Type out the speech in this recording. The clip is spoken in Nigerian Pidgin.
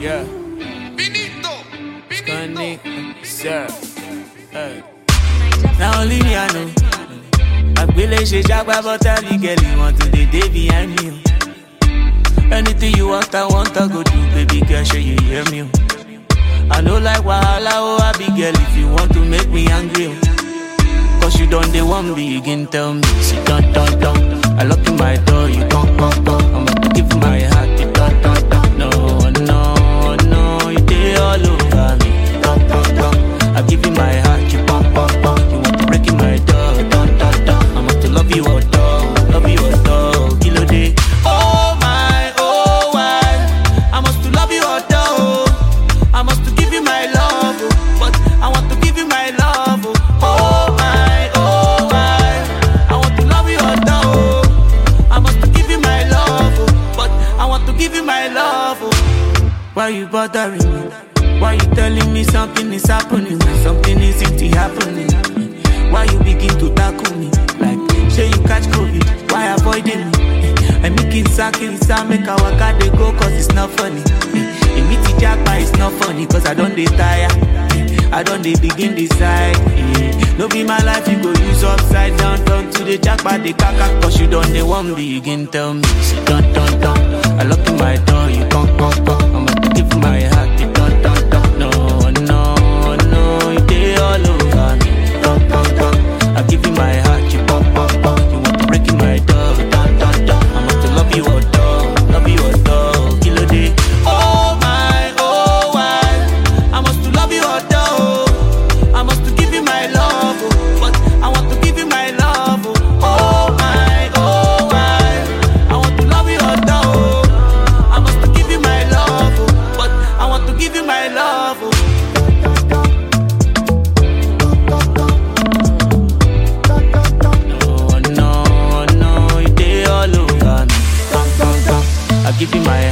Yeah. Finito. Stunning, sir. Now only me I know. I feel she jagba but I be girl you want to the day behind me. Anything you want, I go do, baby girl, show you hear me. I know like wahala, oh I be girl if you want to make me angry. Cause you done the one begin tell me, sit down. I lock in my door, you come. I'm about to give you my heart, you done. No, you stay all over me. I give you my heart, you pump. You want to break in my door, done. I'm about to love you all, kilo day. Oh my, oh why? I must to love you all, I must to give you my love, but I want to give you my love. Oh my, oh why? I want to love you all, I must to give you my love, but I want to give you my love. Why you bothering me? Why you telling me something is happening when something isn't happening? Why you begin to tackle me? Like, say you catch COVID, why avoiding me? I'm making sacrifice, make our car they go cause it's not funny. Meet the jackpot, it's not funny cause I don't tire. I don't begin decide. No be my life, you go use upside down to the jackpot, the caca. Cause you don't want begin tell me, sit down. I lock in my door, you come. I'm about to give you my heart, you done. No, you stay all over me. I give you my heart, you pump. You want to break in my door, done. I'm about to love you all, kilo day. Oh my, oh why? I must to love you all, I must to give you my love, but I want to give you my love. Oh my, oh why? I want to love you all, I must to give you my love, but I want to give you my love. No, you stay all over me. I give you my